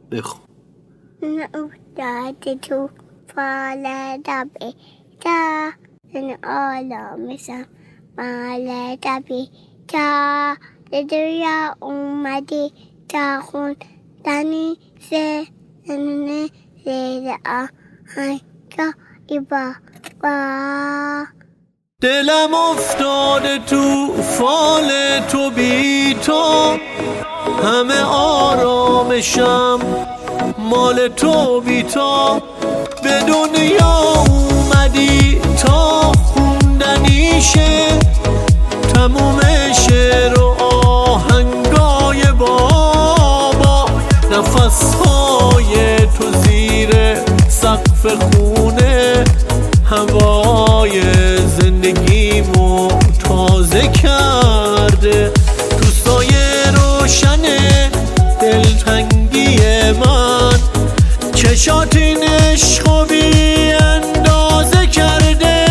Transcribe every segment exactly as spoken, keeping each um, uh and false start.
بخون. افتاده تو فال دبی تا این آلامشم مال دبی تا دریا اومدی تا خوندنی سنه زیر آهنگا ایبا با دلم افتاده تو فال تو بی تو، همه آرامشم مال تو بی تو. به دنیا اومدی تا خوندنیشه تموم شعر و آهنگای بابا. نفسهای تو زیر سقف خونه هوای زندگیمو تازه کرده. تو سایه روشن دلتنگی من چشات این عشقو بی اندازه کرده.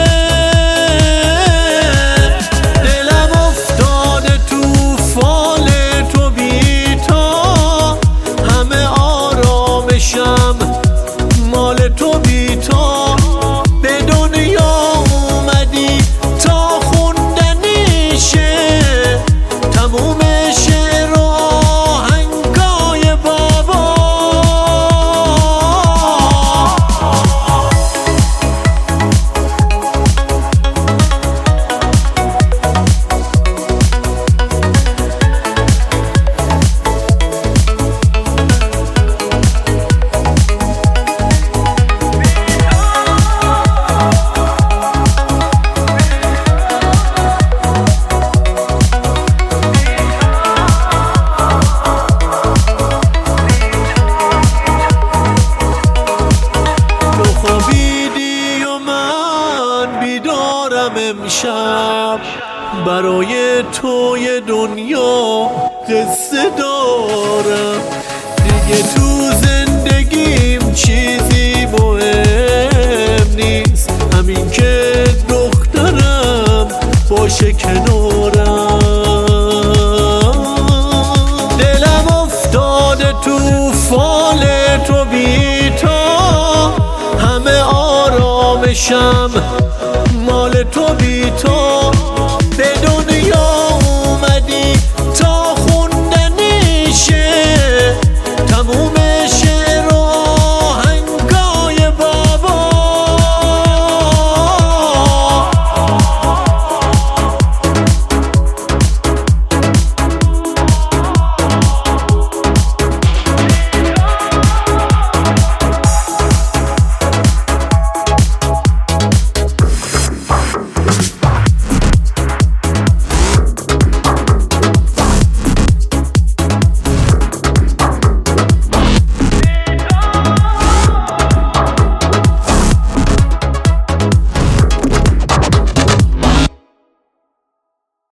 دلم افتاده تو فال تو بی تا، همه آرامشم مال تو بی تا. به دنیا اومدی تا خوندنیشه تموم شعر و آهنگای بابا. امشب برای توی دنیا قصه دارم دیگه. تو زندگیم چیزی مهم نیست، همین که دخترم باشه کنارم. دلم افتاده تو فال تو بی تا، همه آرامشم مال تو بی تو.